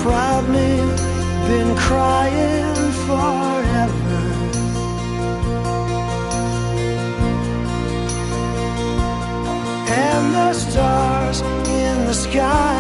proudly been crying forever. And the stars in the sky